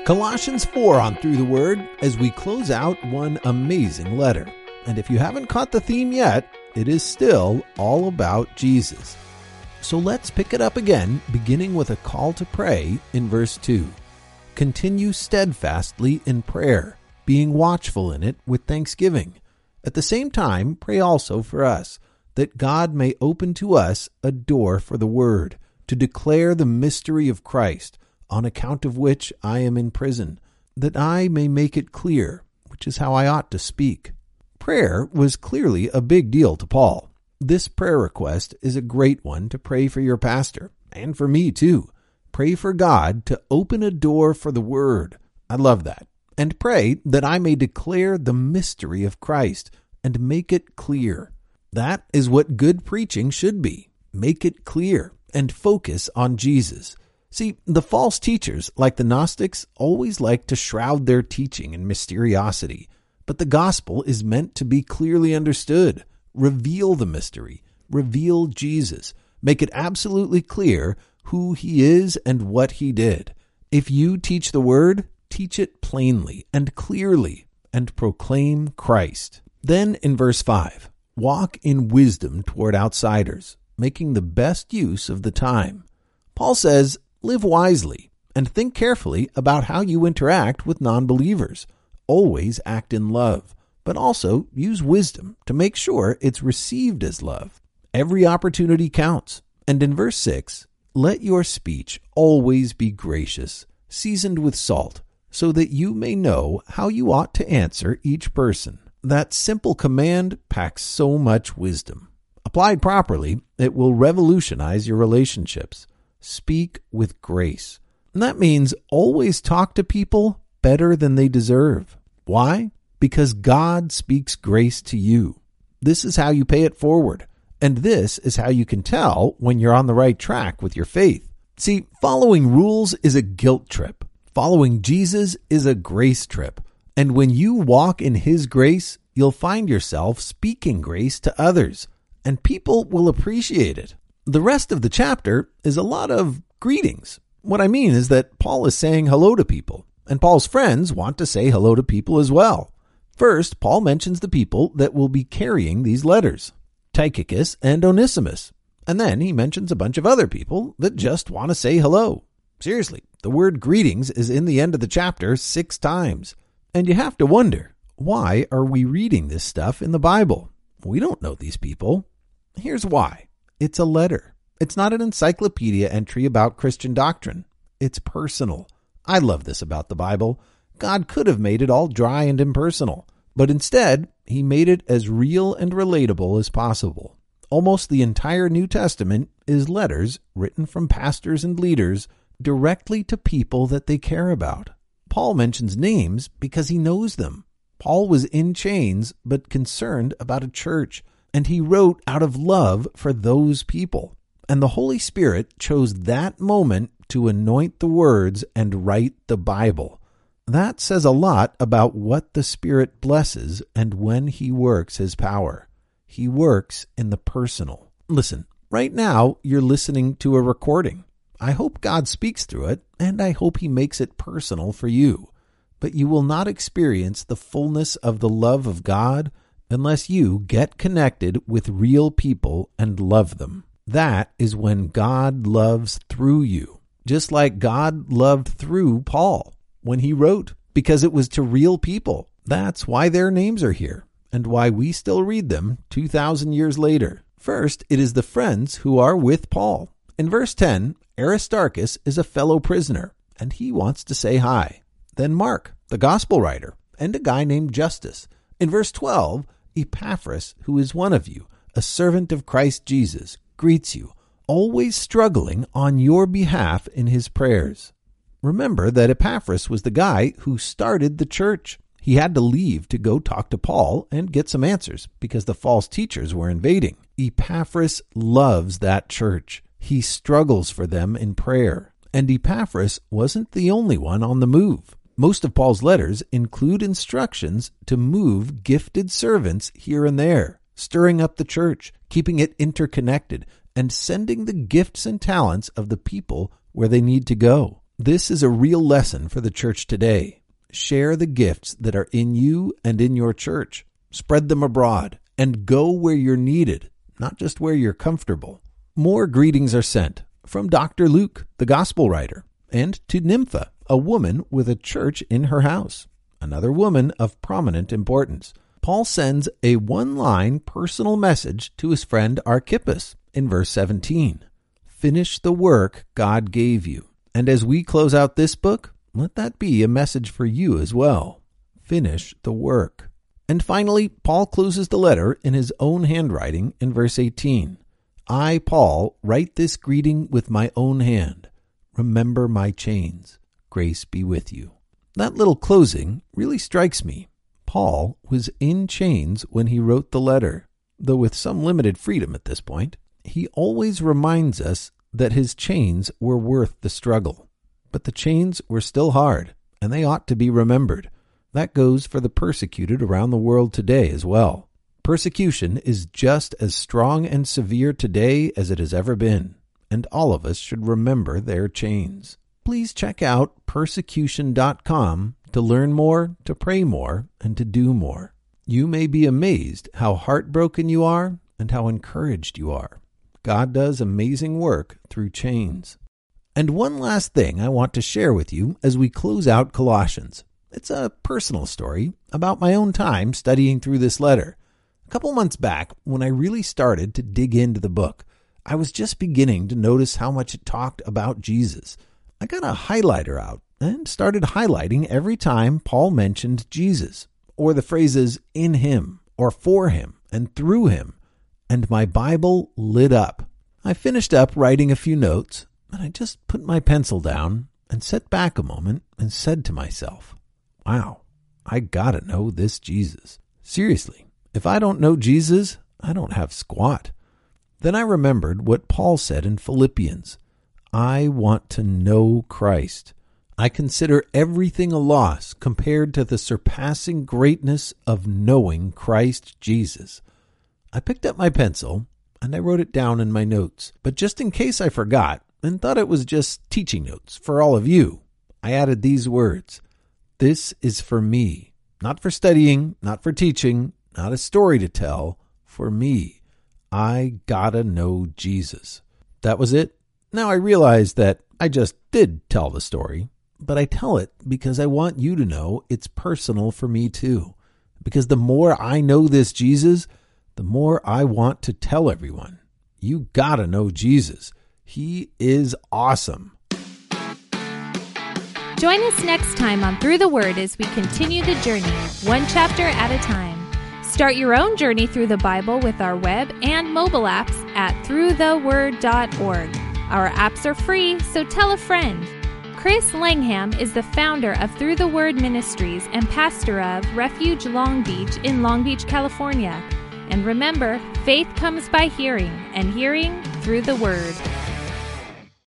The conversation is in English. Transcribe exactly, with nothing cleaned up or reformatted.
Colossians four on Through the Word as we close out one amazing letter. And if you haven't caught the theme yet, it is still all about Jesus. So let's pick it up again, beginning with a call to pray in verse two. Continue steadfastly in prayer, being watchful in it with thanksgiving. At the same time, pray also for us, that God may open to us a door for the word, to declare the mystery of Christ, on account of which I am in prison, that I may make it clear, which is how I ought to speak. Prayer was clearly a big deal to Paul. This prayer request is a great one to pray for your pastor, and for me too. Pray for God to open a door for the word. I love that. And pray that I may declare the mystery of Christ and make it clear. That is what good preaching should be. Make it clear and focus on Jesus. See, the false teachers, like the Gnostics, always like to shroud their teaching in mysteriosity. But the gospel is meant to be clearly understood. Reveal the mystery. Reveal Jesus. Make it absolutely clear who he is and what he did. If you teach the word, teach it plainly and clearly, and proclaim Christ. Then in verse five, walk in wisdom toward outsiders, making the best use of the time. Paul says, live wisely and think carefully about how you interact with non-believers. Always act in love, but also use wisdom to make sure it's received as love. Every opportunity counts. And in verse six, let your speech always be gracious, seasoned with salt, so that you may know how you ought to answer each person. That simple command packs so much wisdom. Applied properly, it will revolutionize your relationships. Speak with grace. And that means always talk to people better than they deserve. Why? Because God speaks grace to you. This is how you pay it forward. And this is how you can tell when you're on the right track with your faith. See, following rules is a guilt trip. Following Jesus is a grace trip. And when you walk in his grace, you'll find yourself speaking grace to others. And people will appreciate it. The rest of the chapter is a lot of greetings. What I mean is that Paul is saying hello to people, and Paul's friends want to say hello to people as well. First, Paul mentions the people that will be carrying these letters, Tychicus and Onesimus, and then he mentions a bunch of other people that just want to say hello. Seriously, the word greetings is in the end of the chapter six times. And you have to wonder, why are we reading this stuff in the Bible? We don't know these people. Here's why. It's a letter. It's not an encyclopedia entry about Christian doctrine. It's personal. I love this about the Bible. God could have made it all dry and impersonal, but instead, he made it as real and relatable as possible. Almost the entire New Testament is letters written from pastors and leaders directly to people that they care about. Paul mentions names because he knows them. Paul was in chains, but concerned about a church. And he wrote out of love for those people. And the Holy Spirit chose that moment to anoint the words and write the Bible. That says a lot about what the Spirit blesses and when he works his power. He works in the personal. Listen, right now you're listening to a recording. I hope God speaks through it, and I hope he makes it personal for you. But you will not experience the fullness of the love of God unless you get connected with real people and love them. That is when God loves through you, just like God loved through Paul when he wrote, because it was to real people. That's why their names are here and why we still read them two thousand years later. First, it is the friends who are with Paul. In verse ten, Aristarchus is a fellow prisoner, and he wants to say hi. Then Mark, the gospel writer, and a guy named Justus. In verse twelve, Epaphras, who is one of you, a servant of Christ Jesus, greets you, always struggling on your behalf in his prayers. Remember that Epaphras was the guy who started the church. He had to leave to go talk to Paul and get some answers because the false teachers were invading. Epaphras loves that church. He struggles for them in prayer. And Epaphras wasn't the only one on the move. Most of Paul's letters include instructions to move gifted servants here and there, stirring up the church, keeping it interconnected, and sending the gifts and talents of the people where they need to go. This is a real lesson for the church today. Share the gifts that are in you and in your church. Spread them abroad and go where you're needed, not just where you're comfortable. More greetings are sent from Doctor Luke, the gospel writer, and to Nympha, a woman with a church in her house, another woman of prominent importance. Paul sends a one-line personal message to his friend Archippus in verse seventeen. Finish the work God gave you. And as we close out this book, let that be a message for you as well. Finish the work. And finally, Paul closes the letter in his own handwriting in verse eighteen. I, Paul, write this greeting with my own hand. Remember my chains. Grace be with you. That little closing really strikes me. Paul was in chains when he wrote the letter, though with some limited freedom at this point. He always reminds us that his chains were worth the struggle. But the chains were still hard, and they ought to be remembered. That goes for the persecuted around the world today as well. Persecution is just as strong and severe today as it has ever been, and all of us should remember their chains. Please check out persecution dot com to learn more, to pray more, and to do more. You may be amazed how heartbroken you are and how encouraged you are. God does amazing work through chains. And one last thing I want to share with you as we close out Colossians. It's a personal story about my own time studying through this letter. A couple months back, when I really started to dig into the book, I was just beginning to notice how much it talked about Jesus. I got a highlighter out and started highlighting every time Paul mentioned Jesus, or the phrases in him, or for him, and through him. And my Bible lit up. I finished up writing a few notes, and I just put my pencil down and sat back a moment and said to myself, wow, I gotta know this Jesus. Seriously, if I don't know Jesus, I don't have squat. Then I remembered what Paul said in Philippians. I want to know Christ. I consider everything a loss compared to the surpassing greatness of knowing Christ Jesus. I picked up my pencil and I wrote it down in my notes. But just in case I forgot and thought it was just teaching notes for all of you, I added these words. This is for me, not for studying, not for teaching, not a story to tell, for me. I gotta know Jesus. That was it. Now I realize that I just did tell the story, but I tell it because I want you to know it's personal for me too. Because the more I know this Jesus, the more I want to tell everyone. You gotta know Jesus. He is awesome. Join us next time on Through the Word as we continue the journey, one chapter at a time. Start your own journey through the Bible with our web and mobile apps at through the word dot org. Our apps are free, so tell a friend. Chris Langham is the founder of Through the Word Ministries and pastor of Refuge Long Beach in Long Beach, California. And remember, faith comes by hearing, and hearing through the Word.